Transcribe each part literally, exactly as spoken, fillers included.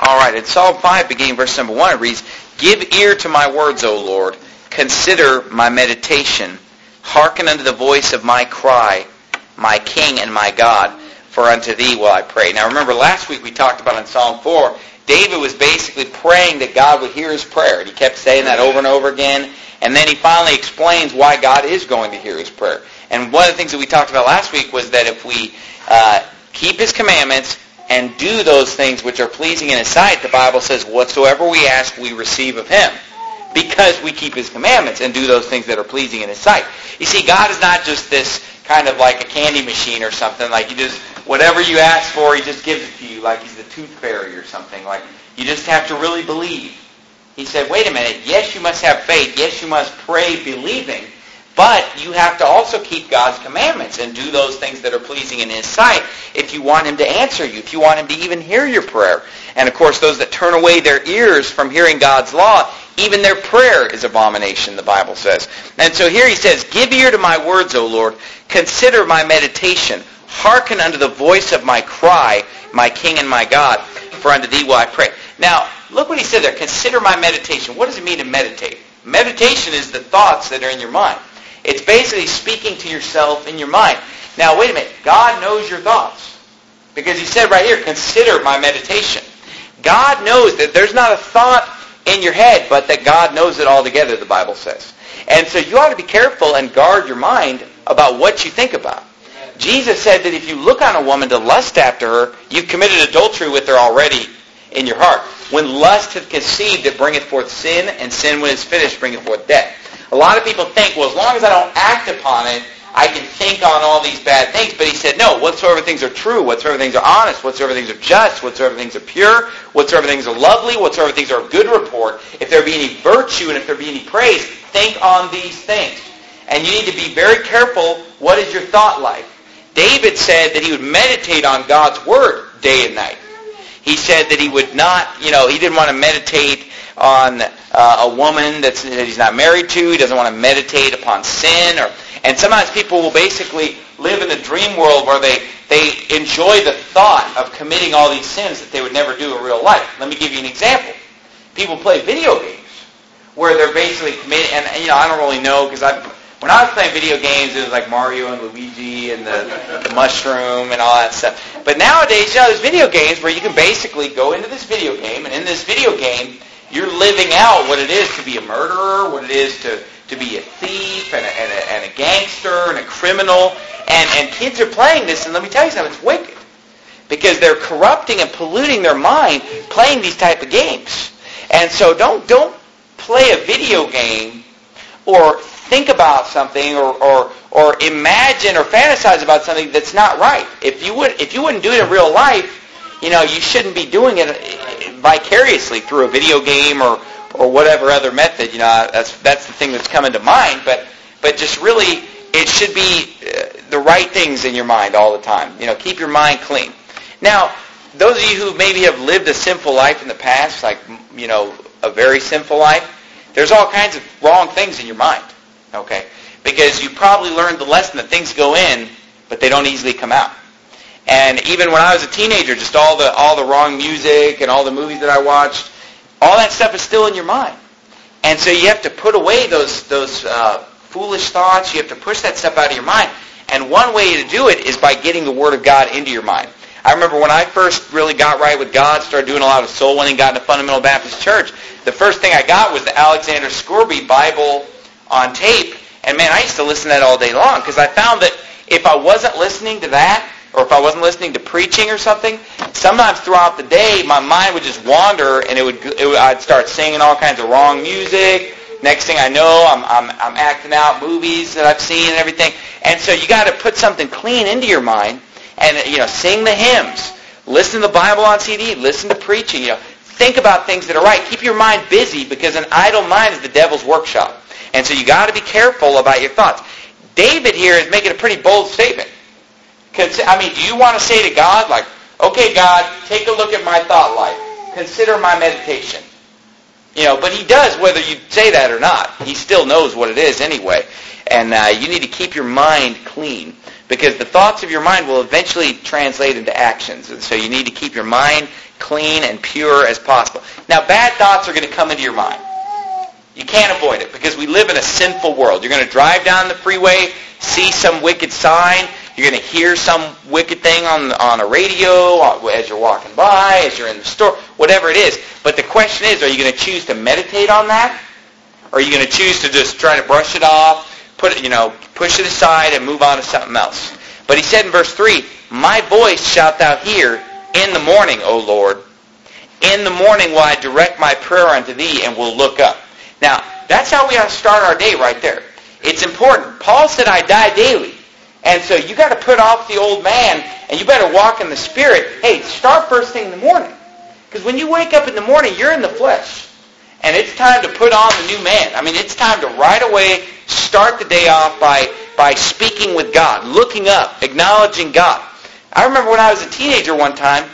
All right, in Psalm five, beginning verse number one, it reads, "Give ear to my words, O Lord. Consider my meditation. Hearken unto the voice of my cry, my King and my God, for unto thee will I pray." Now remember, last week we talked about in Psalm four, David was basically praying that God would hear his prayer. And he kept saying that over and over again. And then he finally explains why God is going to hear his prayer. And one of the things that we talked about last week was that if we uh, keep his commandments and do those things which are pleasing in his sight, the Bible says, whatsoever we ask, we receive of him. Because we keep his commandments and do those things that are pleasing in his sight. You see, God is not just this kind of like a candy machine or something. Like you just, whatever you ask for, he just gives it to you. Like he's the tooth fairy or something. Like you just have to really believe. He said, wait a minute, yes, you must have faith. Yes, you must pray believing. But you have to also keep God's commandments and do those things that are pleasing in his sight if you want him to answer you, if you want him to even hear your prayer. And of course, those that turn away their ears from hearing God's law, even their prayer is abomination, the Bible says. And so here he says, "Give ear to my words, O Lord. Consider my meditation. Hearken unto the voice of my cry, my King and my God, for unto thee will I pray." Now, look what he said there. Consider my meditation. What does it mean to meditate? Meditation is the thoughts that are in your mind. It's basically speaking to yourself in your mind. Now, wait a minute. God knows your thoughts. Because he said right here, consider my meditation. God knows that there's not a thought in your head, but that God knows it altogether, the Bible says. And so you ought to be careful and guard your mind about what you think about. Jesus said that if you look on a woman to lust after her, you've committed adultery with her already in your heart. When lust hath conceived, it bringeth forth sin, and sin when it's finished bringeth forth death. A lot of people think, well, as long as I don't act upon it, I can think on all these bad things. But he said, no, whatsoever things are true, whatsoever things are honest, whatsoever things are just, whatsoever things are pure, whatsoever things are lovely, whatsoever things are of good report, if there be any virtue and if there be any praise, think on these things. And you need to be very careful, what is your thought life? David said that he would meditate on God's word day and night. He said that he would not, you know, he didn't want to meditate on uh, a woman that's, that he's not married to. He doesn't want to meditate upon sin. Or, and sometimes people will basically live in the dream world where they, they enjoy the thought of committing all these sins that they would never do in real life. Let me give you an example. People play video games where they're basically committing, and you know, I don't really know because I, when I was playing video games, it was like Mario and Luigi and the, the mushroom and all that stuff. But nowadays, you know, there's video games where you can basically go into this video game, and in this video game, you're living out what it is to be a murderer, what it is to, to be a thief and a, and, a, and a gangster and a criminal. And, and kids are playing this, and let me tell you something, it's wicked. Because they're corrupting and polluting their mind playing these type of games. And so don't don't play a video game or think about something or, or or imagine or fantasize about something that's not right. If you would if you wouldn't do it in real life, you know, you shouldn't be doing it vicariously through a video game or, or whatever other method. You know, that's that's the thing that's coming to mind. But but just really, it should be the right things in your mind all the time. You know, keep your mind clean. Now, those of you who maybe have lived a sinful life in the past, like, you know, a very sinful life, there's all kinds of wrong things in your mind, okay? Because you probably learned the lesson that things go in, but they don't easily come out. And even when I was a teenager, just all the all the wrong music and all the movies that I watched, all that stuff is still in your mind. And so you have to put away those those uh, foolish thoughts. You have to push that stuff out of your mind. And one way to do it is by getting the Word of God into your mind. I remember when I first really got right with God, started doing a lot of soul winning, got into Fundamental Baptist Church, the first thing I got was the Alexander Scourby Bible on tape. And man, I used to listen to that all day long because I found that if I wasn't listening to that, or if I wasn't listening to preaching or something, sometimes throughout the day my mind would just wander and it would, it would I'd start singing all kinds of wrong music. Next thing I know, I'm, I'm, I'm acting out movies that I've seen and everything. And so you got to put something clean into your mind. And, you know, sing the hymns, listen to the Bible on C D, listen to preaching, you know, think about things that are right. Keep your mind busy because an idle mind is the devil's workshop. And so you got to be careful about your thoughts. David here is making a pretty bold statement. I mean, do you want to say to God, like, okay, God, take a look at my thought life. Consider my meditation. You know, but he does whether you say that or not. He still knows what it is anyway. And uh, you need to keep your mind clean. Because the thoughts of your mind will eventually translate into actions. And so you need to keep your mind clean and pure as possible. Now, bad thoughts are going to come into your mind. You can't avoid it because we live in a sinful world. You're going to drive down the freeway, see some wicked sign. You're going to hear some wicked thing on on a radio as you're walking by, as you're in the store, whatever it is. But the question is, are you going to choose to meditate on that? Or are you going to choose to just try to brush it off, put it, you know, push it aside and move on to something else? But he said in verse three, my voice shalt thou hear in the morning, O Lord. In the morning will I direct my prayer unto thee and will look up. Now, that's how we have to start our day right there. It's important. Paul said, I die daily. And so you got to put off the old man and you better walk in the Spirit. Hey, start first thing in the morning. Because when you wake up in the morning, you're in the flesh. And it's time to put on the new man. I mean, it's time to right away start the day off by, by speaking with God, looking up, acknowledging God. I remember when I was a teenager one time,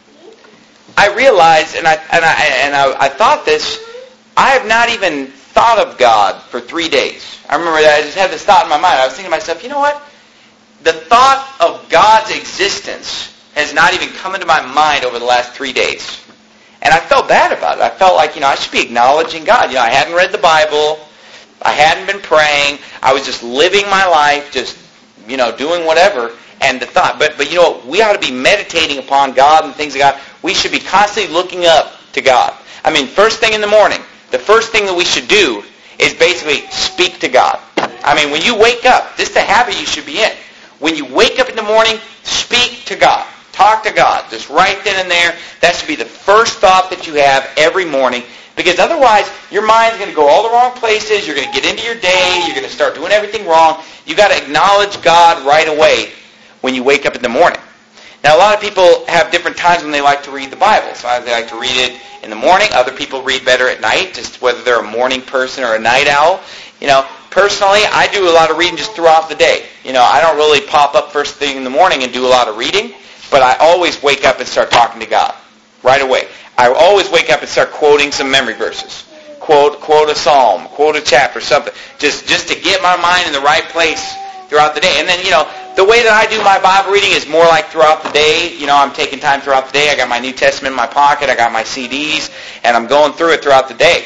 I realized, and I and I and I, I thought this, I have not even thought of God for three days. I remember that I just had this thought in my mind. I was thinking to myself, you know what? The thought of God's existence has not even come into my mind over the last three days. And I felt bad about it. I felt like, you know, I should be acknowledging God. You know, I hadn't read the Bible. I hadn't been praying. I was just living my life, just, you know, doing whatever. And the thought, but, but you know, we ought to be meditating upon God and things of God. We should be constantly looking up to God. I mean, first thing in the morning, the first thing that we should do is basically speak to God. I mean, when you wake up, this is the habit you should be in. When you wake up in the morning, speak to God. Talk to God. Just right then and there. That should be the first thought that you have every morning. Because otherwise, your mind's going to go all the wrong places. You're going to get into your day. You're going to start doing everything wrong. You've got to acknowledge God right away when you wake up in the morning. Now, a lot of people have different times when they like to read the Bible. Sometimes they like to read it in the morning. Other people read better at night, just whether they're a morning person or a night owl. You know, personally, I do a lot of reading just throughout the day. You know, I don't really pop up first thing in the morning and do a lot of reading, but I always wake up and start talking to God right away. I always wake up and start quoting some memory verses. Quote quote a psalm, quote a chapter, something. Just, just to get my mind in the right place throughout the day. And then, you know, the way that I do my Bible reading is more like throughout the day. You know, I'm taking time throughout the day. I got my New Testament in my pocket. I got my C Ds, and I'm going through it throughout the day.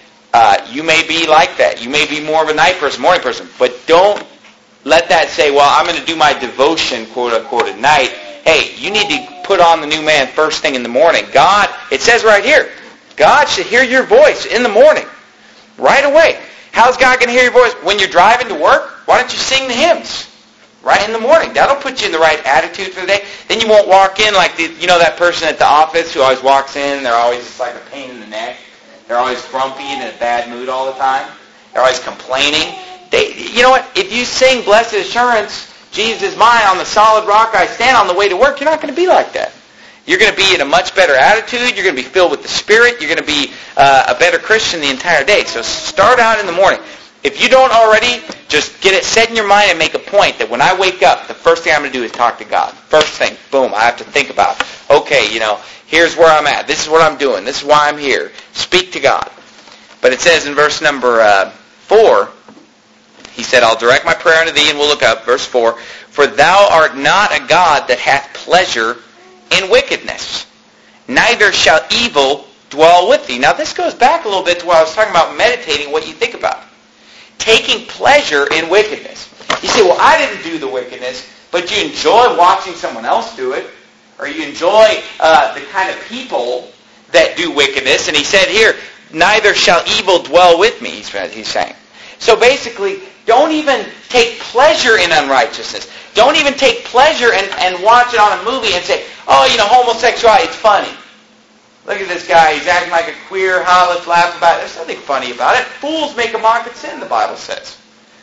Uh, you may be like that. You may be more of a night person, morning person. But don't let that say, well, I'm going to do my devotion, quote unquote, at night. Hey, you need to put on the new man first thing in the morning. God, it says right here, God should hear your voice in the morning, right away. How's God going to hear your voice? When you're driving to work, why don't you sing the hymns right in the morning? That'll put you in the right attitude for the day. Then you won't walk in like, the, you know, that person at the office who always walks in, they're always just like a pain in the neck. They're always grumpy and in a bad mood all the time. They're always complaining. They, you know what? If you sing Blessed Assurance, Jesus is mine, on the solid rock I stand on the way to work, you're not going to be like that. You're going to be in a much better attitude. You're going to be filled with the Spirit. You're going to be uh, a better Christian the entire day. So start out in the morning. If you don't already, just get it set in your mind and make a point that when I wake up, the first thing I'm going to do is talk to God. First thing, boom, I have to think about, okay, you know, here's where I'm at. This is what I'm doing. This is why I'm here. Speak to God. But it says in verse number uh, four, he said, I'll direct my prayer unto thee, and we'll look up. Verse four, for thou art not a God that hath pleasure in wickedness, neither shall evil dwell with thee. Now this goes back a little bit to what I was talking about meditating, what you think about. Taking pleasure in wickedness. You say, well, I didn't do the wickedness, but you enjoy watching someone else do it, or you enjoy uh, the kind of people that do wickedness. And he said here, neither shall evil dwell with me, he's, he's saying. So basically, don't even take pleasure in unrighteousness. Don't even take pleasure and, and watch it on a movie and say, oh, you know, homosexuality, it's funny. Look at this guy, he's acting like a queer, ha, let's laugh about it. There's nothing funny about it. Fools make a mock of sin, the Bible says.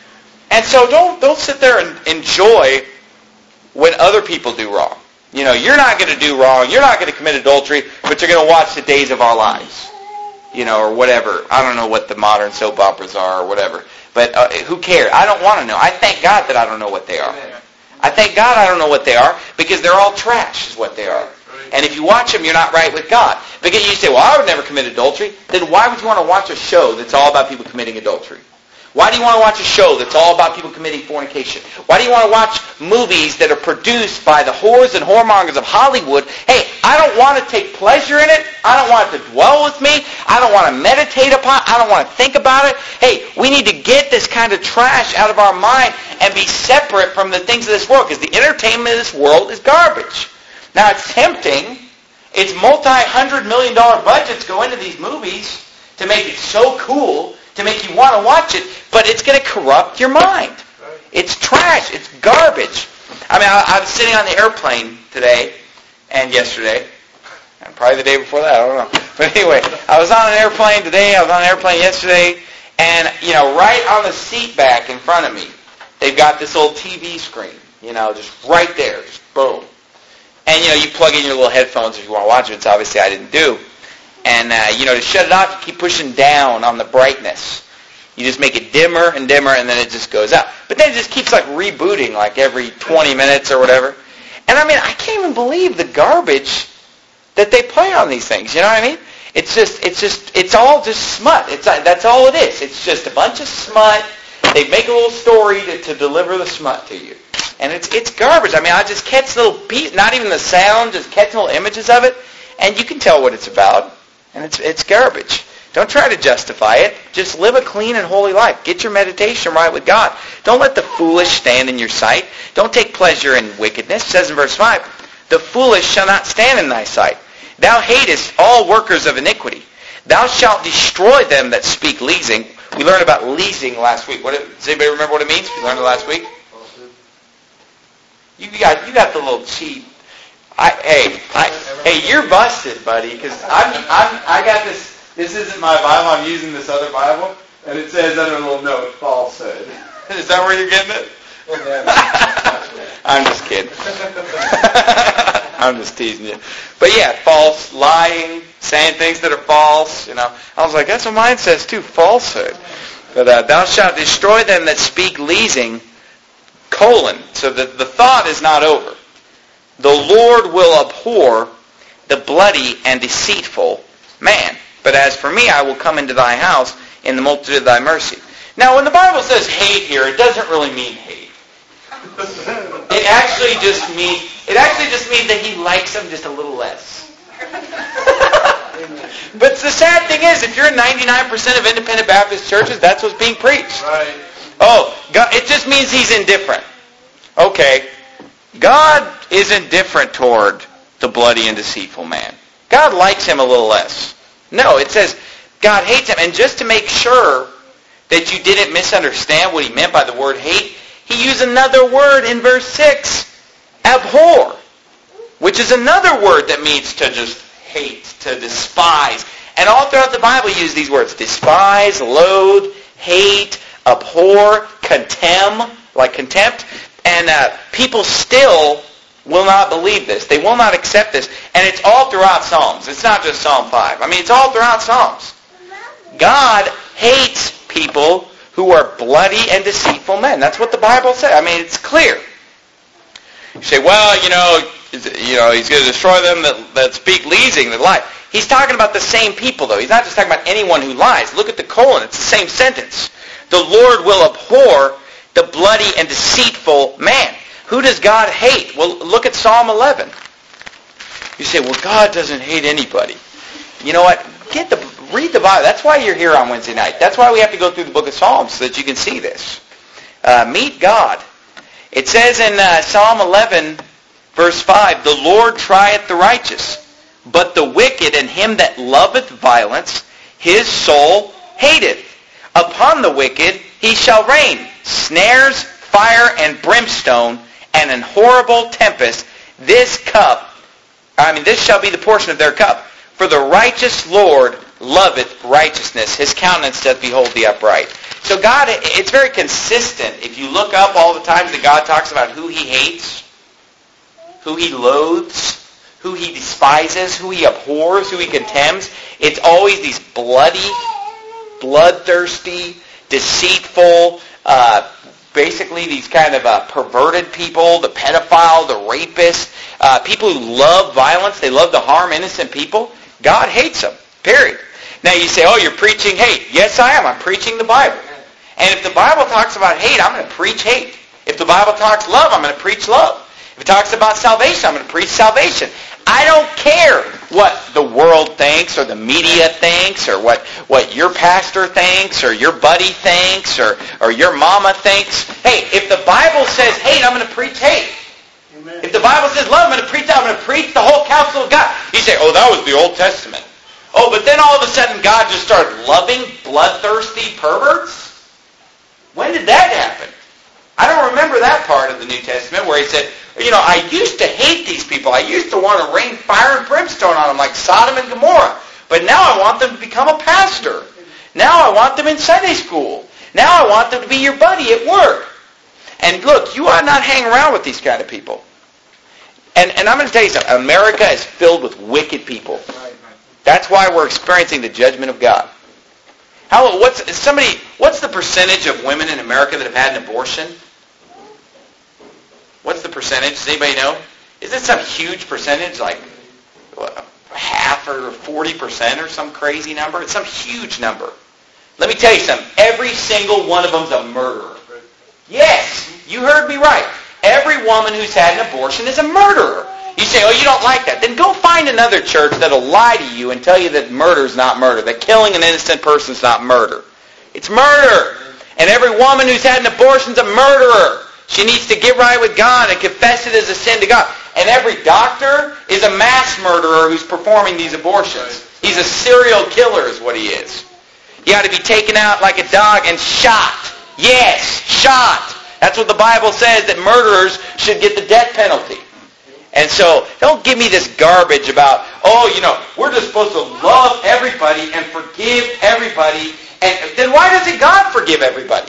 And so don't, don't sit there and enjoy when other people do wrong. You know, you're not going to do wrong, you're not going to commit adultery, but you're going to watch The Days of Our Lives. You know, or whatever. I don't know what the modern soap operas are or whatever. But uh, who cares? I don't want to know. I thank God that I don't know what they are. I thank God I don't know what they are, because they're all trash is what they are. And if you watch them, you're not right with God. Because you say, well, I would never commit adultery. Then why would you want to watch a show that's all about people committing adultery? Why do you want to watch a show that's all about people committing fornication? Why do you want to watch movies that are produced by the whores and whoremongers of Hollywood? Hey, I don't want to take pleasure in it. I don't want it to dwell with me. I don't want to meditate upon it. I don't want to think about it. Hey, we need to get this kind of trash out of our mind and be separate from the things of this world, because the entertainment of this world is garbage. Now, it's tempting. It's multi-hundred million dollar budgets go into these movies to make it so cool, to make you want to watch it, but it's going to corrupt your mind. It's trash. It's garbage. I mean, I, I was sitting on the airplane today and yesterday, and probably the day before that, I don't know. But anyway, I was on an airplane today, I was on an airplane yesterday, and, you know, right on the seat back in front of me, they've got this old T V screen, you know, just right there, just boom. And, you know, you plug in your little headphones if you want to watch it, which obviously I didn't do. And, uh, you know, to shut it off, you keep pushing down on the brightness. You just make it dimmer and dimmer, and then it just goes out. But then it just keeps, like, rebooting, like, every twenty minutes or whatever. And, I mean, I can't even believe the garbage that they play on these things. You know what I mean? It's just, it's just, it's all just smut. It's That's all it is. It's just a bunch of smut. They make a little story to, to deliver the smut to you. And it's it's garbage. I mean, I just catch little pieces, not even the sound, just catch little images of it, and you can tell what it's about. And it's it's garbage. Don't try to justify it. Just live a clean and holy life. Get your meditation right with God. Don't let the foolish stand in your sight. Don't take pleasure in wickedness. It says in verse five, the foolish shall not stand in thy sight. Thou hatest all workers of iniquity. Thou shalt destroy them that speak leasing. We learned about leasing last week. What, does anybody remember what it means? We learned it last week. You got you got the little cheat. I, hey, I, hey, you're busted, buddy, because I'm, I'm, I got this, this isn't my Bible, I'm using this other Bible, and it says under a little note, falsehood. Is that where you're getting it? I'm just kidding. I'm just teasing you. But yeah, false, lying, saying things that are false, you know. I was like, that's what mine says too, falsehood. But uh, thou shalt destroy them that speak leasing, colon. So the, the thought is not over. The Lord will abhor the bloody and deceitful man. But as for me, I will come into thy house in the multitude of thy mercy. Now, when the Bible says hate here, it doesn't really mean hate. It actually just means it actually just means that he likes them just a little less. But the sad thing is, if you're in ninety-nine percent of independent Baptist churches, that's what's being preached. Right. Oh, God, it just means he's indifferent. Okay. God isn't different toward the bloody and deceitful man. God likes him a little less. No, it says God hates him. And just to make sure that you didn't misunderstand what he meant by the word hate, he used another word in verse six, abhor, which is another word that means to just hate, to despise. And all throughout the Bible you use these words, despise, loathe, hate, abhor, contemn, like contempt. And uh, people still will not believe this. They will not accept this. And it's all throughout Psalms. It's not just Psalm five. I mean, it's all throughout Psalms. God hates people who are bloody and deceitful men. That's what the Bible says. I mean, it's clear. You say, well, you know, you know, he's going to destroy them that, that speak leasing, that lie. He's talking about the same people, though. He's not just talking about anyone who lies. Look at the colon. It's the same sentence. The Lord will abhor the bloody and deceitful man. Who does God hate? Well, look at Psalm eleven. You say, well, God doesn't hate anybody. You know what? Get the read the Bible. That's why you're here on Wednesday night. That's why we have to go through the book of Psalms, so that you can see this. Uh, meet God. It says in uh, Psalm eleven, verse five, the Lord trieth the righteous, but the wicked and him that loveth violence, his soul hateth. Upon the wicked he shall rain snares, fire, and brimstone, and an horrible tempest. This cup, I mean, this shall be the portion of their cup. For the righteous Lord loveth righteousness. His countenance doth behold the upright. So God, it's very consistent. If you look up all the times that God talks about who he hates, who he loathes, who he despises, who he abhors, who he contemns, it's always these bloody, bloodthirsty, deceitful, uh, basically these kind of uh, perverted people, the pedophile, the rapist, uh, people who love violence, they love to harm innocent people. God hates them, period. Now you say, oh, you're preaching hate. Yes, I am. I'm preaching the Bible. And if the Bible talks about hate, I'm going to preach hate. If the Bible talks love, I'm going to preach love. If it talks about salvation, I'm going to preach salvation. I don't care what the world thinks or the media thinks or what, what your pastor thinks or your buddy thinks or, or your mama thinks. Hey, if the Bible says hate, I'm going to preach hate. Amen. If the Bible says love, I'm going to preach that. I'm going to preach the whole counsel of God. You say, oh, that was the Old Testament. Oh, but then all of a sudden God just started loving bloodthirsty perverts? When did that happen? I don't remember that part of the New Testament where he said, you know, I used to hate these people. I used to want to rain fire and brimstone on them like Sodom and Gomorrah. But now I want them to become a pastor. Now I want them in Sunday school. Now I want them to be your buddy at work. And look, you ought not hang around with these kind of people. And, and I'm going to tell you something. America is filled with wicked people. That's why we're experiencing the judgment of God. How, what's, somebody, what's the percentage of women in America that have had an abortion? What's the percentage? Does anybody know? Is it some huge percentage, like what, half or forty percent or some crazy number? It's some huge number. Let me tell you something. Every single one of them's a murderer. Yes, you heard me right. Every woman who's had an abortion is a murderer. You say, oh, you don't like that. Then go find another church that'll lie to you and tell you that murder's not murder, that killing an innocent person's not murder. It's murder. And every woman who's had an abortion's a murderer. She needs to get right with God and confess it as a sin to God. And every doctor is a mass murderer who's performing these abortions. He's a serial killer is what he is. He ought to be taken out like a dog and shot. Yes, shot. That's what the Bible says, that murderers should get the death penalty. And so, don't give me this garbage about, oh, you know, we're just supposed to love everybody and forgive everybody. And then why doesn't God forgive everybody?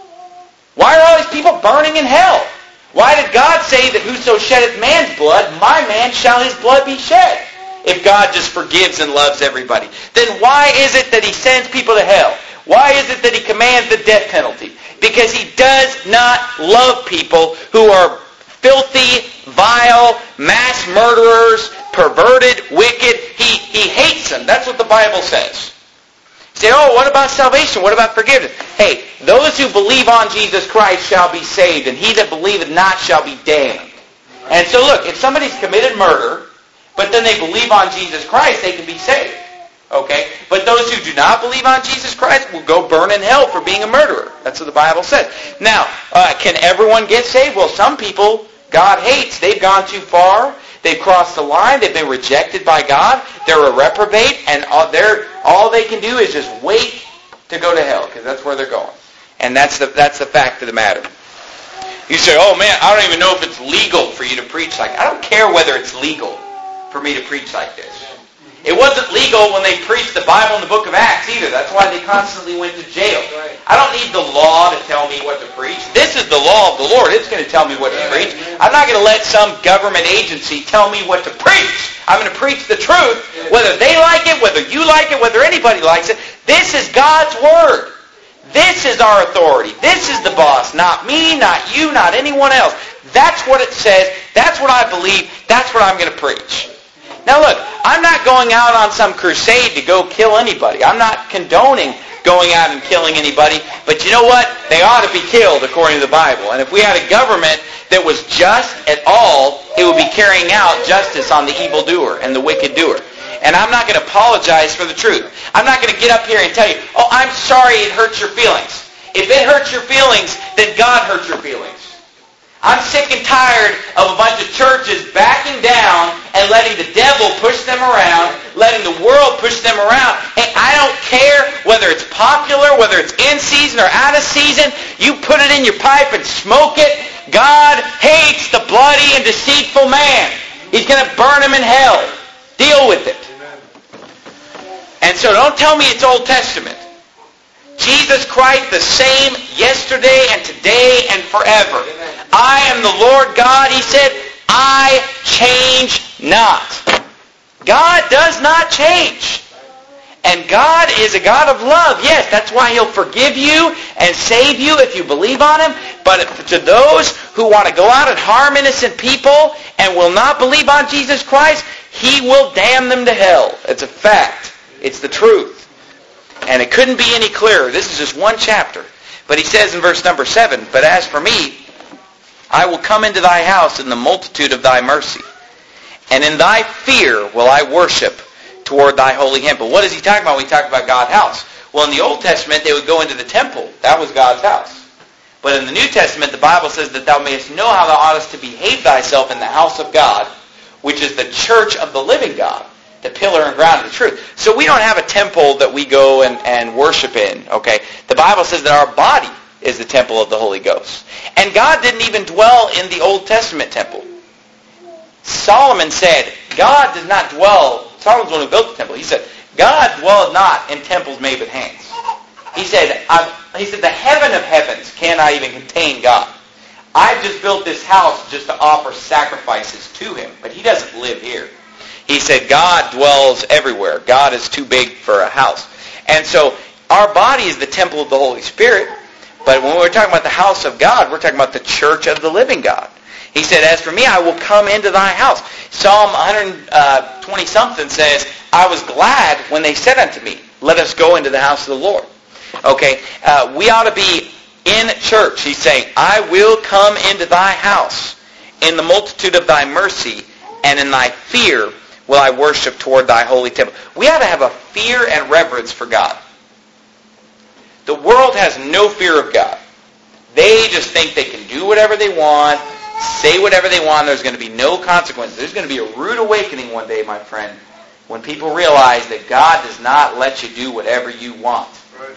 Why are all these people burning in hell? Why did God say that whoso sheddeth man's blood, my man shall his blood be shed? If God just forgives and loves everybody. Then why is it that he sends people to hell? Why is it that he commands the death penalty? Because he does not love people who are filthy, vile, mass murderers, perverted, wicked. He, he hates them. That's what the Bible says. You say, oh, what about salvation? What about forgiveness? Hey, those who believe on Jesus Christ shall be saved, and he that believeth not shall be damned. And so look, if somebody's committed murder, but then they believe on Jesus Christ, they can be saved. Okay? But those who do not believe on Jesus Christ will go burn in hell for being a murderer. That's what the Bible says. Now, uh, can everyone get saved? Well, some people God hates. They've gone too far. They've crossed the line. They've been rejected by God. They're a reprobate, and all, they're, all they can do is just wait to go to hell, because that's where they're going. And that's the, that's the fact of the matter. You say, oh man, I don't even know if it's legal for you to preach like that. I don't care whether it's legal for me to preach like this. It wasn't legal when they preached the Bible in the book of Acts either. That's why they constantly went to jail. I don't need the law to tell me what to preach. This is the law of the Lord. It's going to tell me what to preach. I'm not going to let some government agency tell me what to preach. I'm going to preach the truth, whether they like it, whether you like it, whether anybody likes it. This is God's Word. This is our authority. This is the boss. Not me, not you, not anyone else. That's what it says. That's what I believe. That's what I'm going to preach. Now look, I'm not going out on some crusade to go kill anybody. I'm not condoning going out and killing anybody. But you know what? They ought to be killed according to the Bible. And if we had a government that was just at all, it would be carrying out justice on the evildoer and the wicked doer. And I'm not going to apologize for the truth. I'm not going to get up here and tell you, oh, I'm sorry it hurts your feelings. If it hurts your feelings, then God hurts your feelings. I'm sick and tired of a bunch of churches backing down and letting the devil push them around, letting the world push them around. Hey, I don't care whether it's popular, whether it's in season or out of season. You put it in your pipe and smoke it. God hates the bloody and deceitful man. He's going to burn him in hell. Deal with it. And so don't tell me it's Old Testament. Jesus Christ the same yesterday and today and forever. I am the Lord God. He said, I change not. God does not change. And God is a God of love. Yes, that's why He'll forgive you and save you if you believe on Him. But to those who want to go out and harm innocent people and will not believe on Jesus Christ, He will damn them to hell. It's a fact. It's the truth. And it couldn't be any clearer. This is just one chapter. But he says in verse number seven, but as for me, I will come into thy house in the multitude of thy mercy, and in thy fear will I worship toward thy holy temple. What is he talking about when he talks about God's house? Well, in the Old Testament, they would go into the temple. That was God's house. But in the New Testament, the Bible says that thou mayest know how thou oughtest to behave thyself in the house of God, which is the church of the living God, the pillar and ground of the truth. So we don't have a temple that we go and, and worship in, okay? The Bible says that our body is the temple of the Holy Ghost. And God didn't even dwell in the Old Testament temple. Solomon said, God does not dwell, Solomon's the one who built the temple. He said, God dwelleth not in temples made with hands. He said, I've, he said, the heaven of heavens cannot even contain God. I've just built this house just to offer sacrifices to him, but he doesn't live here. He said, God dwells everywhere. God is too big for a house. And so our body is the temple of the Holy Spirit, but when we're talking about the house of God, we're talking about the church of the living God. He said, as for me, I will come into thy house. Psalm one twenty something says, I was glad when they said unto me, let us go into the house of the Lord. Okay, uh, we ought to be in church. He's saying, I will come into thy house in the multitude of thy mercy, and in thy fear will I worship toward thy holy temple. We ought to have a fear and reverence for God. The world has no fear of God. They just think they can do whatever they want, say whatever they want. There's going to be no consequences. There's going to be a rude awakening one day, my friend, when people realize that God does not let you do whatever you want. Right.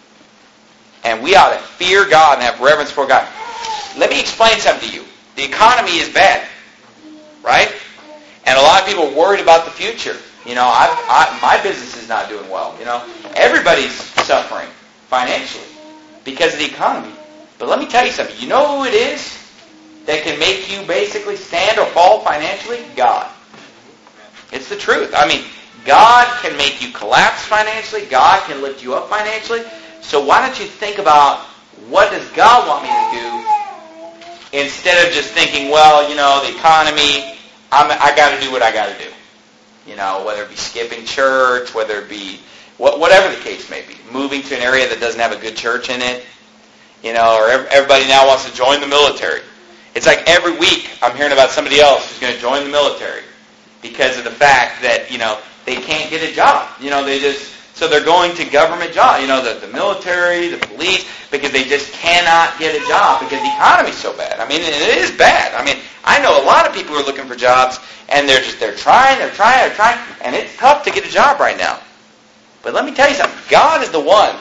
And we ought to fear God and have reverence for God. Let me explain something to you. The economy is bad, right? And a lot of people are worried about the future. You know, I've, I, my business is not doing well. You know, everybody's suffering financially because of the economy. But let me tell you something. You know who it is that can make you basically stand or fall financially? God. It's the truth. I mean, God can make you collapse financially. God can lift you up financially. So why don't you think about what does God want me to do instead of just thinking, well, you know, the economy, I'm, I got to do what I got to do. You know, whether it be skipping church, whether it be whatever the case may be, moving to an area that doesn't have a good church in it, you know, or everybody now wants to join the military. It's like every week I'm hearing about somebody else who's going to join the military because of the fact that, you know, they can't get a job. You know, they just, so they're going to government jobs, you know, the, the military, the police, because they just cannot get a job because the economy's so bad. I mean, it is bad. I mean, I know a lot of people who are looking for jobs, and they're just, they're trying, they're trying, they're trying, and it's tough to get a job right now. But let me tell you something. God is the one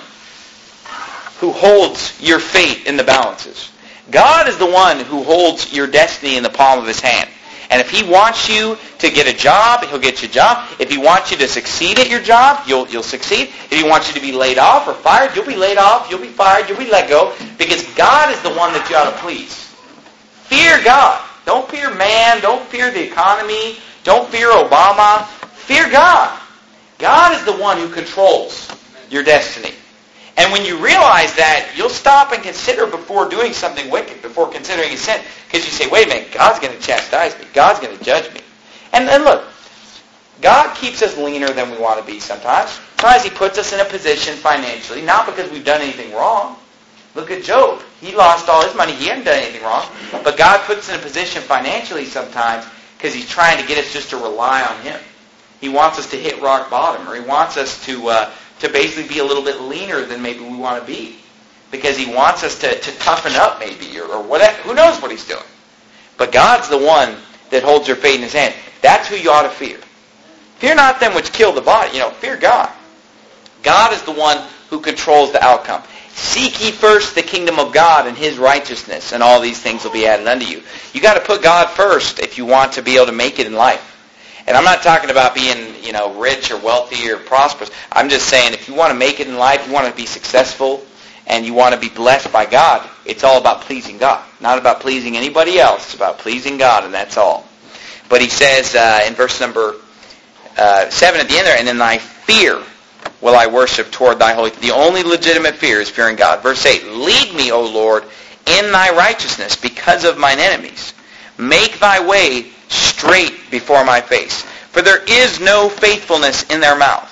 who holds your fate in the balances. God is the one who holds your destiny in the palm of his hand. And if he wants you to get a job, he'll get you a job. If he wants you to succeed at your job, you'll you'll succeed. If he wants you to be laid off or fired, you'll be laid off, you'll be fired, you'll be let go. Because God is the one that you ought to please. Fear God. Don't fear man. Don't fear the economy. Don't fear Obama. Fear God. God is the one who controls your destiny. And when you realize that, you'll stop and consider before doing something wicked, before considering a sin. Because you say, wait a minute, God's going to chastise me. God's going to judge me. And then look, God keeps us leaner than we want to be sometimes. Sometimes he puts us in a position financially, not because we've done anything wrong. Look at Job. He lost all his money. He hadn't done anything wrong. But God puts us in a position financially sometimes because he's trying to get us just to rely on him. He wants us to hit rock bottom, or he wants us to uh, to basically be a little bit leaner than maybe we want to be. Because he wants us to, to toughen up maybe, or, or whatever. Who knows what he's doing. But God's the one that holds your fate in his hand. That's who you ought to fear. Fear not them which kill the body. You know, fear God. God is the one who controls the outcome. Seek ye first the kingdom of God and his righteousness, and all these things will be added unto you. You got to put God first if you want to be able to make it in life. And I'm not talking about being, you know, rich or wealthy or prosperous. I'm just saying if you want to make it in life, you want to be successful, and you want to be blessed by God, it's all about pleasing God. Not about pleasing anybody else. It's about pleasing God, and that's all. But he says uh, in verse number uh, seven at the end there, and in thy fear will I worship toward thy holy. The only legitimate fear is fearing God. Verse eight, lead me, O Lord, in thy righteousness because of mine enemies. Make thy way straight before my face. For there is no faithfulness in their mouth.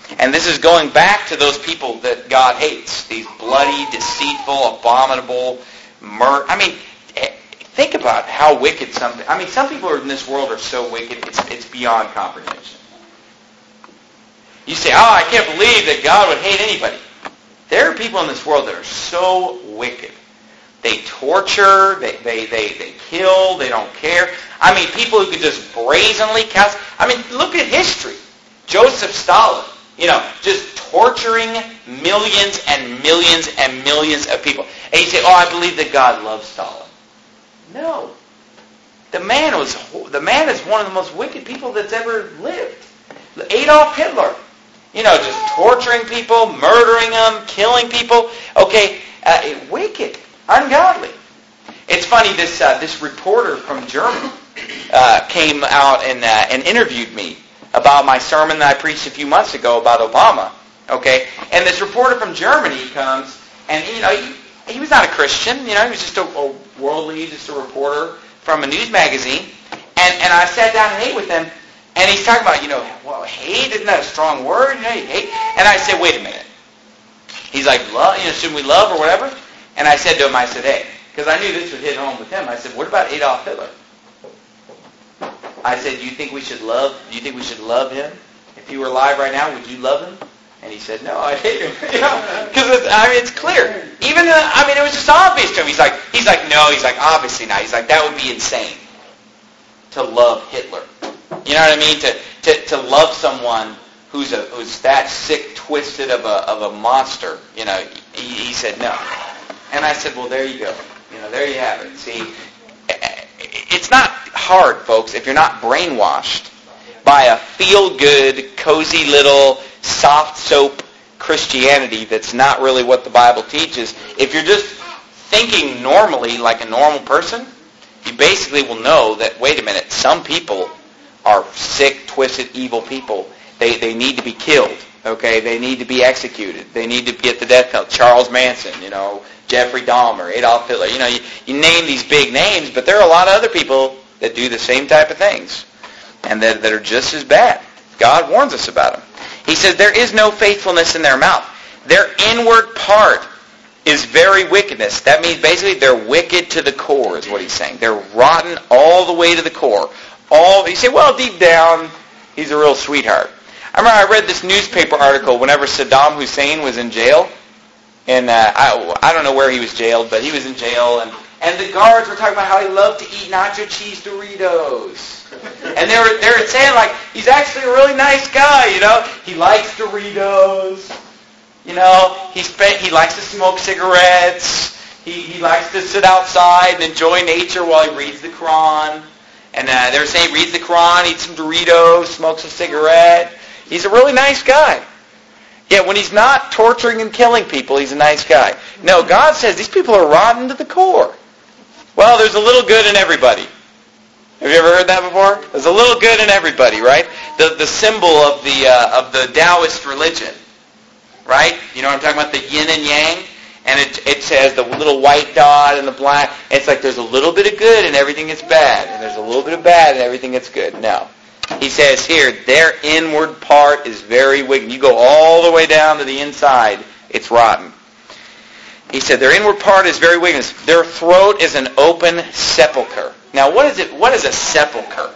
And this is going back to those people that God hates. These bloody, deceitful, abominable, mur- I mean, think about how wicked some... I mean, some people in this world are so wicked, it's, it's beyond comprehension. You say, oh, I can't believe that God would hate anybody. There are people in this world that are so wicked. They torture, they, they, they, they kill, they don't care. I mean, people who could just brazenly cast... I mean, look at history. Joseph Stalin, you know, just torturing millions and millions and millions of people. And you say, oh, I believe that God loves Stalin. No. The man was, the man is one of the most wicked people that's ever lived. Adolf Hitler. You know, just torturing people, murdering them, killing people. Okay, uh, wicked, ungodly. It's funny, this uh, this reporter from Germany uh, came out and uh, and interviewed me about my sermon that I preached a few months ago about Obama. Okay, and this reporter from Germany comes, and you know, he, he was not a Christian. You know, he was just a, a worldly, just a reporter from a news magazine. And and I sat down and ate with him. And he's talking about, you know, well, hate, isn't that a strong word? You know, you hate. And I said, wait a minute. He's like, love, you know, shouldn't we love or whatever? And I said to him, I said, hey, because I knew this would hit home with him. I said, what about Adolf Hitler? I said, do you think we should love, do you think we should love him? If he were alive right now, would you love him? And he said, no, I hate him. You know, because I mean, it's clear. Even, uh, I mean, it was just obvious to him. He's like, he's like, no, he's like, obviously not. He's like, that would be insane to love Hitler. You know what I mean? To, to to love someone who's a who's that sick, twisted of a of a monster. You know, he, he said no, and I said, well, there you go. You know, there you have it. See, it's not hard, folks, if you're not brainwashed by a feel-good, cozy little soft soap Christianity that's not really what the Bible teaches. If you're just thinking normally like a normal person, you basically will know that, wait a minute, some people are sick, twisted, evil people. They they need to be killed. Okay, they need to be executed. They need to get the death penalty. Charles Manson, you know, Jeffrey Dahmer, Adolf Hitler. You know, you, you name these big names, but there are a lot of other people that do the same type of things, and that that are just as bad. God warns us about them. He says there is no faithfulness in their mouth. Their inward part is very wickedness. That means basically they're wicked to the core, is what he's saying. They're rotten all the way to the core. All you say, well, deep down, he's a real sweetheart. I remember I read this newspaper article whenever Saddam Hussein was in jail, and uh, I, I don't know where he was jailed, but he was in jail, and, and the guards were talking about how he loved to eat nacho cheese Doritos, and they were they were saying like he's actually a really nice guy, you know, he likes Doritos, you know, he spent he likes to smoke cigarettes, he he likes to sit outside and enjoy nature while he reads the Quran. And uh, they were saying he reads the Quran, eats some Doritos, smokes a cigarette. He's a really nice guy. Yet when he's not torturing and killing people, he's a nice guy. No, God says these people are rotten to the core. Well, there's a little good in everybody. Have you ever heard that before? There's a little good in everybody, right? The the symbol of the uh, of the Taoist religion, right? You know what I'm talking about? The yin and yang. And it, it says the little white dot and the black. It's like there's a little bit of good and everything that's bad. And there's a little bit of bad and everything that's good. No. He says here, their inward part is very wicked. You go all the way down to the inside, it's rotten. He said their inward part is very wicked. Their throat is an open sepulcher. Now, what is it? What is a sepulcher?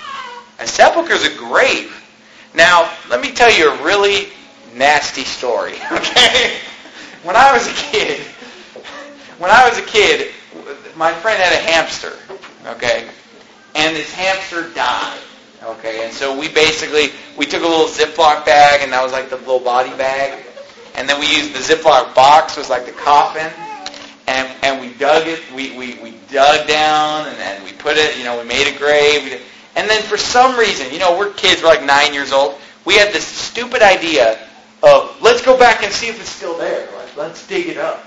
A sepulcher is a grave. Now, let me tell you a really nasty story, okay? When I was a kid, when I was a kid, my friend had a hamster, okay? And this hamster died, okay? And so we basically, we took a little Ziploc bag, and that was like the little body bag. And then we used the Ziploc box, was like the coffin. And and we dug it, we, we, we dug down, and then we put it, you know, we made a grave. And then for some reason, you know, we're kids, we're like nine years old. We had this stupid idea of, let's go back and see if it's still there. Like, let's dig it up.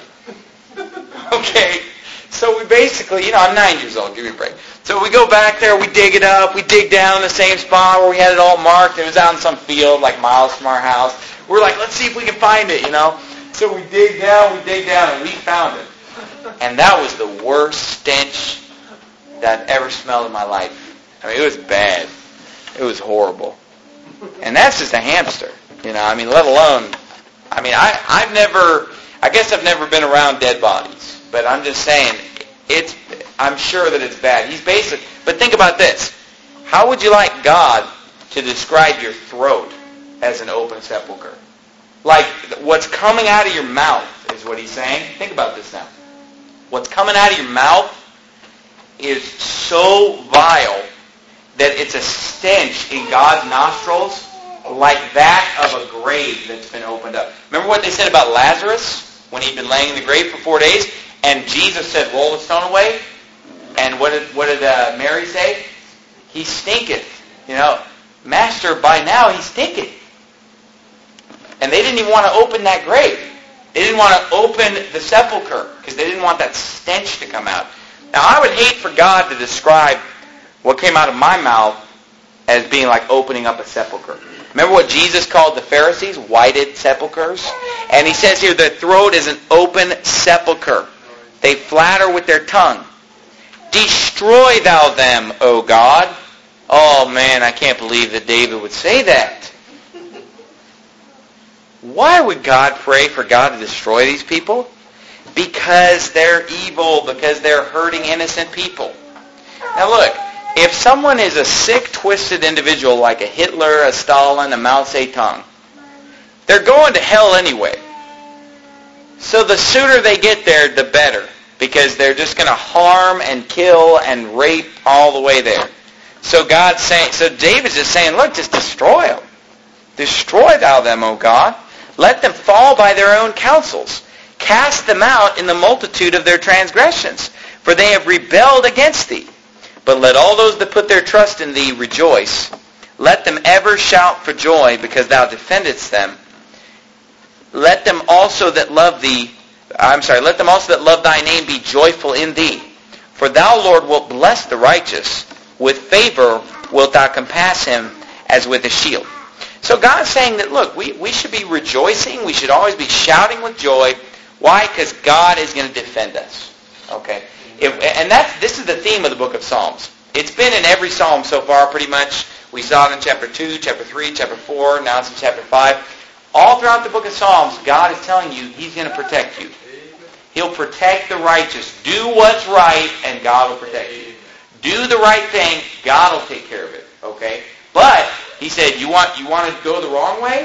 Okay? So we basically, you know, I'm nine years old, give me a break. So we go back there, we dig it up, we dig down in the same spot where we had it all marked. It was out in some field, like miles from our house. We're like, let's see if we can find it, you know? So we dig down, we dig down, and we found it. And that was the worst stench that I've ever smelled in my life. I mean, it was bad. It was horrible. And that's just a hamster. You know, I mean, let alone, I mean, I, I've never, I guess I've never been around dead bodies, but I'm just saying, it's, I'm sure that it's bad. He's basic, but think about this. How would you like God to describe your throat as an open sepulcher? Like, what's coming out of your mouth is what he's saying. Think about this now. What's coming out of your mouth is so vile that it's a stench in God's nostrils like that of a grave that's been opened up. Remember what they said about Lazarus when he'd been laying in the grave for four days? And Jesus said, roll the stone away. And what did, what did uh, Mary say? He stinketh. You know, Master, by now he stinketh. And they didn't even want to open that grave. They didn't want to open the sepulcher because they didn't want that stench to come out. Now, I would hate for God to describe what came out of my mouth as being like opening up a sepulcher. Remember what Jesus called the Pharisees? Whited sepulchers. And he says here, their throat is an open sepulcher. They flatter with their tongue. Destroy thou them, O God. Oh man, I can't believe that David would say that. Why would God pray for God to destroy these people? Because they're evil, because they're hurting innocent people. Now look, if someone is a sick, twisted individual like a Hitler, a Stalin, a Mao Zedong, they're going to hell anyway. So the sooner they get there, the better. Because they're just going to harm and kill and rape all the way there. So God's saying, so David's just saying, look, just destroy them. Destroy thou them, O God. Let them fall by their own counsels. Cast them out in the multitude of their transgressions, for they have rebelled against thee. But let all those that put their trust in thee rejoice. Let them ever shout for joy, because thou defendest them. Let them also that love thee, I'm sorry, let them also that love thy name be joyful in thee. For thou, Lord, wilt bless the righteous. With favor wilt thou compass him as with a shield. So God's saying that, look, we, we should be rejoicing. We should always be shouting with joy. Why? Because God is going to defend us. Okay? If, and that's, this is the theme of the book of Psalms. It's been in every psalm so far pretty much. We saw it in chapter two, chapter three, chapter four. Now it's in chapter five. All throughout the book of Psalms, God is telling you He's going to protect you. He'll protect the righteous. Do what's right, and God will protect you. Do the right thing, God will take care of it. Okay? But He said, you want you want to go the wrong way?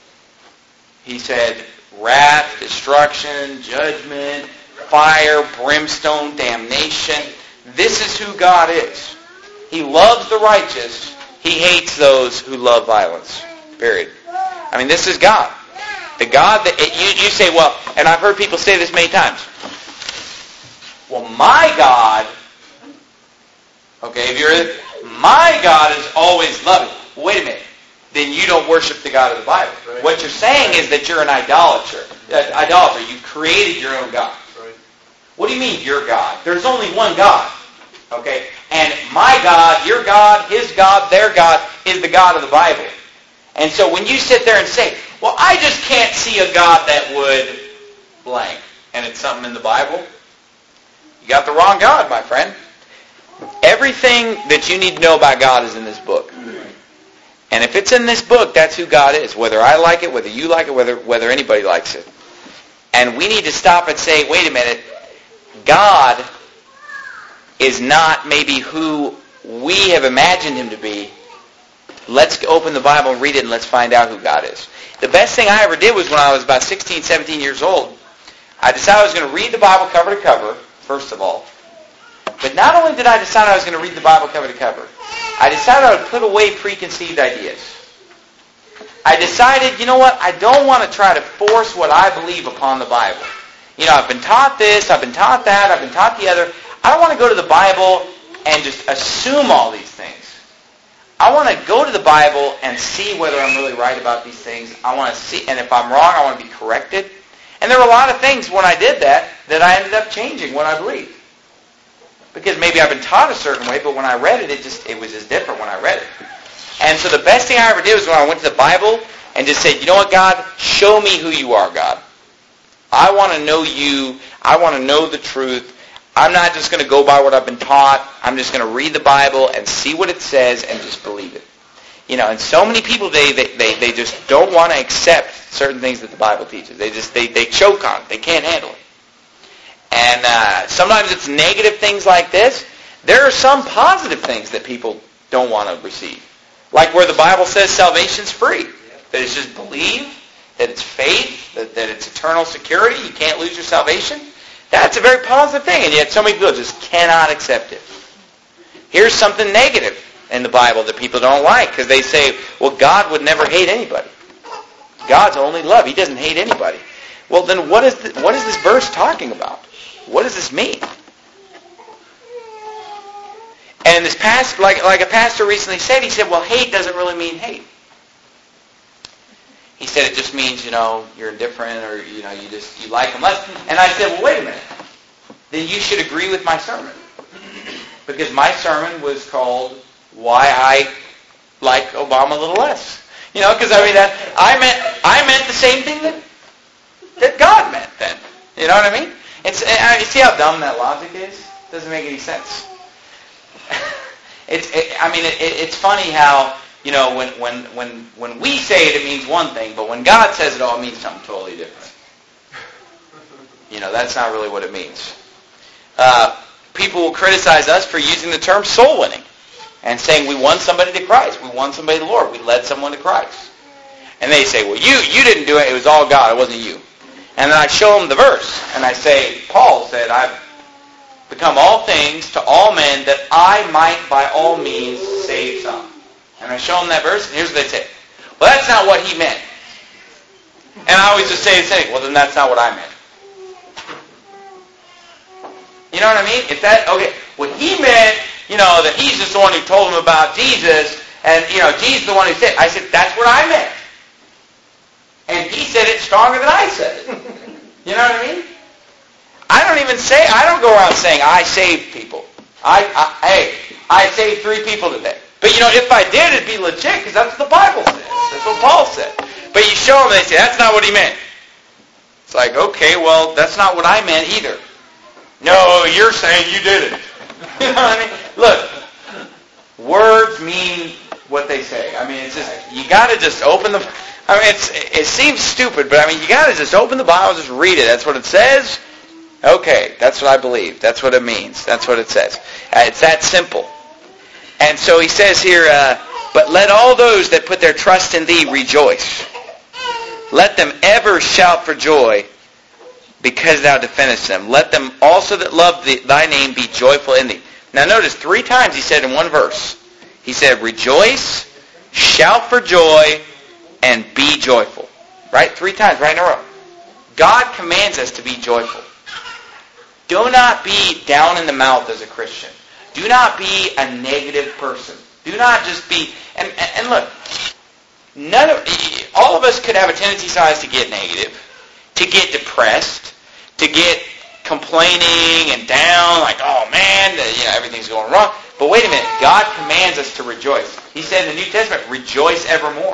He said, wrath, destruction, judgment, fire, brimstone, damnation. This is who God is. He loves the righteous. He hates those who love violence. Period. I mean, this is God. The God that, you, you say, well, and I've heard people say this many times. Well, my God, okay, if you're, my God is always loving. Well, wait a minute. Then you don't worship the God of the Bible. Right. What you're saying is that you're an idolater. Uh, idolater. You've created your own God. Right. What do you mean, your God? There's only one God. Okay? And my God, your God, his God, their God is the God of the Bible. And so when you sit there and say, well, I just can't see a God that would blank, and it's something in the Bible, you got the wrong God, my friend. Everything that you need to know about God is in this book. And if it's in this book, that's who God is. Whether I like it, whether you like it, whether whether anybody likes it. And we need to stop and say, wait a minute, God is not maybe who we have imagined him to be. Let's open the Bible and read it and let's find out who God is. The best thing I ever did was when I was about sixteen, seventeen years old. I decided I was going to read the Bible cover to cover, first of all. But not only did I decide I was going to read the Bible cover to cover, I decided I would put away preconceived ideas. I decided, you know what, I don't want to try to force what I believe upon the Bible. You know, I've been taught this, I've been taught that, I've been taught the other. I don't want to go to the Bible and just assume all these things. I want to go to the Bible and see whether I'm really right about these things. I want to see, and if I'm wrong, I want to be corrected. And there were a lot of things when I did that that I ended up changing what I believed. Because maybe I've been taught a certain way, but when I read it, it just it was just different when I read it. And so the best thing I ever did was when I went to the Bible and just said, you know what, God? Show me who you are, God. I want to know you. I want to know the truth. I'm not just going to go by what I've been taught. I'm just going to read the Bible and see what it says and just believe it. You know, and so many people, they, they, they, they just don't want to accept certain things that the Bible teaches. They just, they, they choke on it. They can't handle it. And uh, sometimes it's negative things like this. There are some positive things that people don't want to receive. Like where the Bible says salvation's free. That it's just believe, that it's faith, that, that it's eternal security. You can't lose your salvation. That's a very positive thing. And yet so many people just cannot accept it. Here's something negative in the Bible that people don't like, because they say, well, God would never hate anybody. God's only love. He doesn't hate anybody. Well, then what is the, what is this verse talking about? What does this mean? And this past, like like a pastor recently said, he said, well, hate doesn't really mean hate. He said it just means, you know, you're indifferent, or you know, you just you like them less. And I said, well, wait a minute. Then you should agree with my sermon, because my sermon was called "Why I Like Obama a Little Less." You know, because I mean that I meant I meant the same thing that that God meant then. You know what I mean? It's I mean, see how dumb that logic is? Doesn't make any sense. it's it, I mean it, it's funny how, you know, when when when when we say it, it means one thing, but when God says it, all it means something totally different. You know, that's not really what it means. Uh, people will criticize us for using the term soul winning and saying we won somebody to Christ, we won somebody to the Lord, we led someone to Christ. And they say, well, you you didn't do it, it was all God, it wasn't you. And then I show them the verse, and I say, Paul said, I've become all things to all men that I might by all means save some. And I show them that verse, and here's what they say. Well, that's not what he meant. And I always just say the same, well, then that's not what I meant. You know what I mean? If that, okay, what he meant, you know, that he's just the one who told them about Jesus, and, you know, Jesus is the one who said, I said, that's what I meant. And he said it stronger than I said it. You know what I mean? I don't even say, I don't go around saying, I saved people. I, I hey, I saved three people today. But, you know, if I did, it'd be legit, because that's what the Bible says. That's what Paul said. But you show them, they say, that's not what he meant. It's like, okay, well, that's not what I meant either. No, you're saying you did it. You know what I mean? Look, words mean what they say. I mean, it's just, you got to just open the... I mean, it's, it seems stupid, but I mean, you got to just open the Bible, just read it. That's what it says. Okay, that's what I believe. That's what it means. That's what it says. Uh, it's that simple. And so he says here, uh, but let all those that put their trust in thee rejoice. Let them ever shout for joy because thou defendest them. Let them also that love thee, thy name be joyful in thee. Now notice, three times he said in one verse. He said, rejoice, shout for joy, and be joyful. Right? Three times, right in a row. God commands us to be joyful. Do not be down in the mouth as a Christian. Do not be a negative person. Do not just be... And, and, and look, none of all of us could have a tendency sometimes to get negative, to get depressed, to get complaining and down, like, oh man, you know, everything's going wrong. But wait a minute, God commands us to rejoice. He said in the New Testament, rejoice evermore.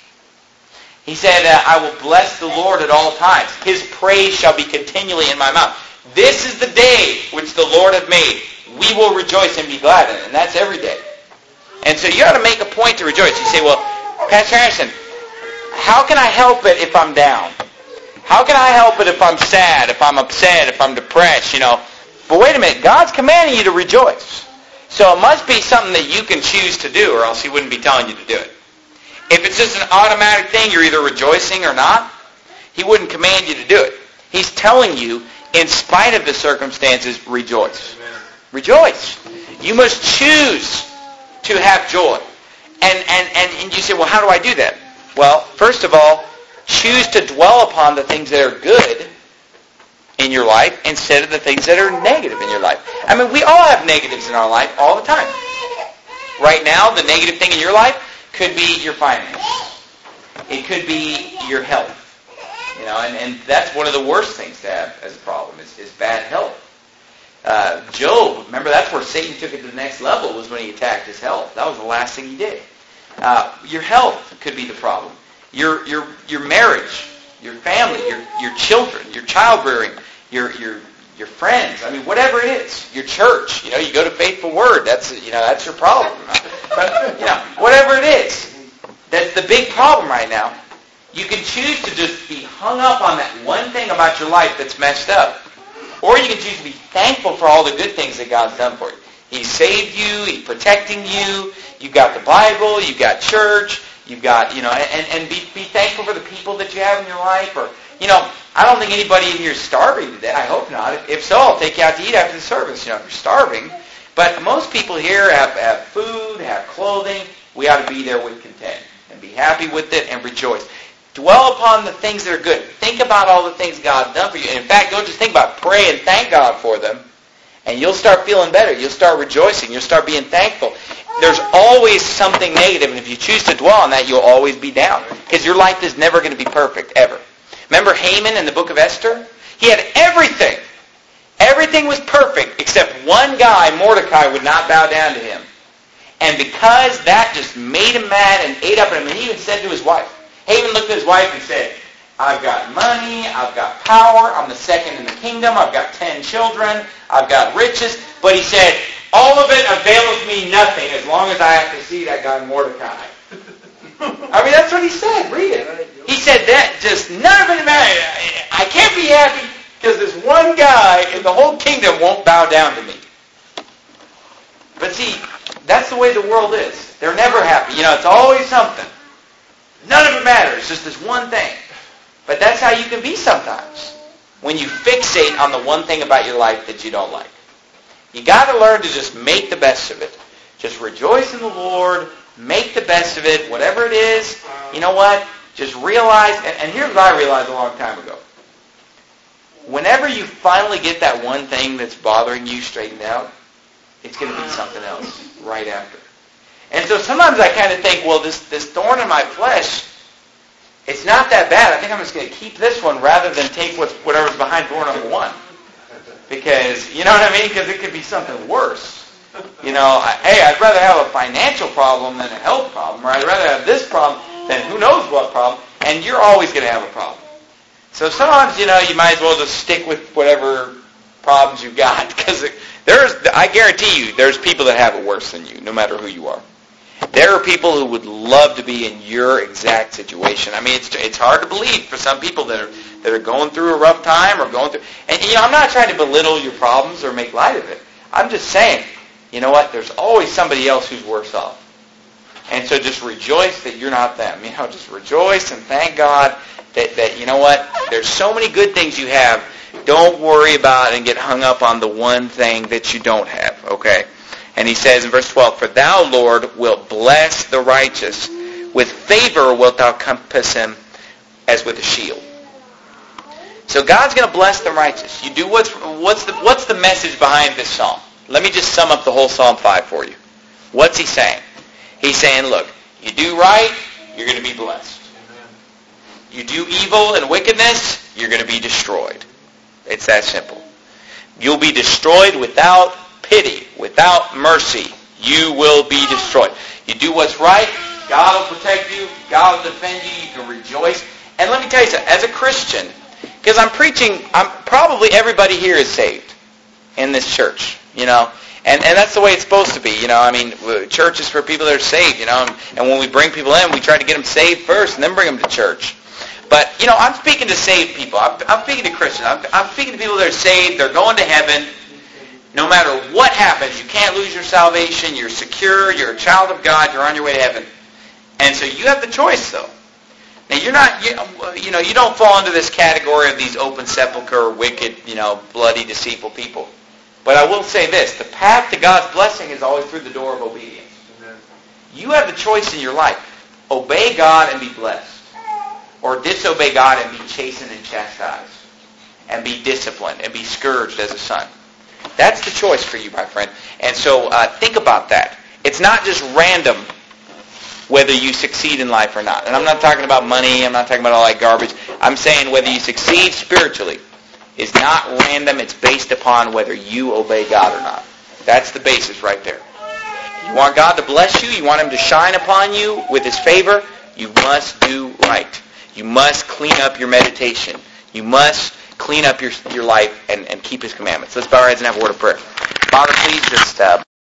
He said, uh, I will bless the Lord at all times. His praise shall be continually in my mouth. This is the day which the Lord hath made. We will rejoice and be glad in it. And that's every day. And so you ought to make a point to rejoice. You say, well, Pastor Anderson, how can I help it if I'm down? How can I help it if I'm sad, if I'm upset, if I'm depressed, you know? But wait a minute, God's commanding you to rejoice. So it must be something that you can choose to do, or else he wouldn't be telling you to do it. If it's just an automatic thing, you're either rejoicing or not, he wouldn't command you to do it. He's telling you, in spite of the circumstances, rejoice. Amen. Rejoice. You must choose to have joy. And, and, and, and you say, well, how do I do that? Well, first of all, choose to dwell upon the things that are good in your life instead of the things that are negative in your life. I mean, we all have negatives in our life all the time. Right now, the negative thing in your life could be your finances. It could be your health. You know, and, and that's one of the worst things to have as a problem is, is bad health. Uh, Job, remember that's where Satan took it to the next level, was when he attacked his health. That was the last thing he did. Uh, your health could be the problem. Your your your marriage, your family, your your children, your child rearing, your your your friends. I mean, whatever it is, your church. You know, you go to Faithful Word. That's you know that's your problem. But you know, whatever it is, That's the big problem right now. You can choose to just be hung up on that one thing about your life that's messed up. Or you can choose to be thankful for all the good things that God's done for you. He saved you. He's protecting you. You've got the Bible. You've got church. You've got, you know, and, and be, be thankful for the people that you have in your life. Or, you know, I don't think anybody in here is starving today. I hope not. If, if so, I'll take you out to eat after the service, you know, if you're starving. But most people here have, have food, have clothing. We ought to be there with content and be happy with it and rejoice. Dwell upon the things that are good. Think about all the things God's done for you. And in fact, don't just think about it. Pray and thank God for them. And you'll start feeling better. You'll start rejoicing. You'll start being thankful. There's always something negative, and if you choose to dwell on that, you'll always be down. Because your life is never going to be perfect, ever. Remember Haman in the book of Esther? He had everything. Everything was perfect, except one guy, Mordecai, would not bow down to him. And because that just made him mad and ate up at him, and he even said to his wife, Haman looked at his wife and said, I've got money, I've got power, I'm the second in the kingdom, I've got ten children, I've got riches. But he said, all of it availeth me nothing as long as I have to see that guy Mordecai. I mean, that's what he said. Read it. He said that just none of it matters. I can't be happy because this one guy in the whole kingdom won't bow down to me. But see, that's the way the world is. They're never happy. You know, it's always something. None of it matters. Just this one thing. But that's how you can be sometimes. When you fixate on the one thing about your life that you don't like. You got to learn to just make the best of it. Just rejoice in the Lord. Make the best of it. Whatever it is, you know what? Just realize, and, and here's what I realized a long time ago. Whenever you finally get that one thing that's bothering you straightened out, it's going to be something else right after. And so sometimes I kind of think, well, this, this thorn in my flesh, it's not that bad. I think I'm just going to keep this one rather than take what's, whatever's behind door number one. Because, you know what I mean? Because it could be something worse. You know, I, hey, I'd rather have a financial problem than a health problem. Or I'd rather have this problem than who knows what problem. And you're always going to have a problem. So sometimes, you know, you might as well just stick with whatever problems you've got. Because there's, I guarantee you, there's people that have it worse than you, no matter who you are. There are people who would love to be in your exact situation. I mean, it's it's hard to believe for some people that are that are going through a rough time or going through. And you know, I'm not trying to belittle your problems or make light of it. I'm just saying, you know what? There's always somebody else who's worse off. And so just rejoice that you're not them. You know, just rejoice and thank God that that you know what? There's so many good things you have. Don't worry about and get hung up on the one thing that you don't have. Okay. And he says in verse twelve, For thou, Lord, wilt bless the righteous. With favor wilt thou compass him as with a shield. So God's going to bless the righteous. You do what's what's the what's the message behind this psalm? Let me just sum up the whole Psalm five for you. What's he saying? He's saying, look, you do right, you're going to be blessed. You do evil and wickedness, you're going to be destroyed. It's that simple. You'll be destroyed without pity, without mercy. You will be destroyed. You do what's right, God will protect you, God will defend you, you can rejoice. And let me tell you something, as a Christian, because I'm preaching, I'm probably everybody here is saved in this church, you know. And and that's the way it's supposed to be, you know. I mean, church is for people that are saved, you know. And, and when we bring people in, we try to get them saved first and then bring them to church. But, you know, I'm speaking to saved people. I'm, I'm speaking to Christians. I'm, I'm speaking to people that are saved. They're going to heaven. No matter what happens, you can't lose your salvation. You're secure. You're a child of God. You're on your way to heaven. And so you have the choice, though. Now, you're not, you, you know, you don't fall into this category of these open sepulcher, wicked, you know, bloody, deceitful people. But I will say this. The path to God's blessing is always through the door of obedience. Amen. You have the choice in your life. Obey God and be blessed. Or disobey God and be chastened and chastised. And be disciplined and be scourged as a son. That's the choice for you, my friend. And so uh, think about that. It's not just random whether you succeed in life or not. And I'm not talking about money. I'm not talking about all that garbage. I'm saying whether you succeed spiritually is not random. It's based upon whether you obey God or not. That's the basis right there. You want God to bless you. You want Him to shine upon you with His favor. You must do right. You must clean up your meditation. You must clean up your your life and, and keep His commandments. Let's bow our heads and have a word of prayer. Father, please just... Uh,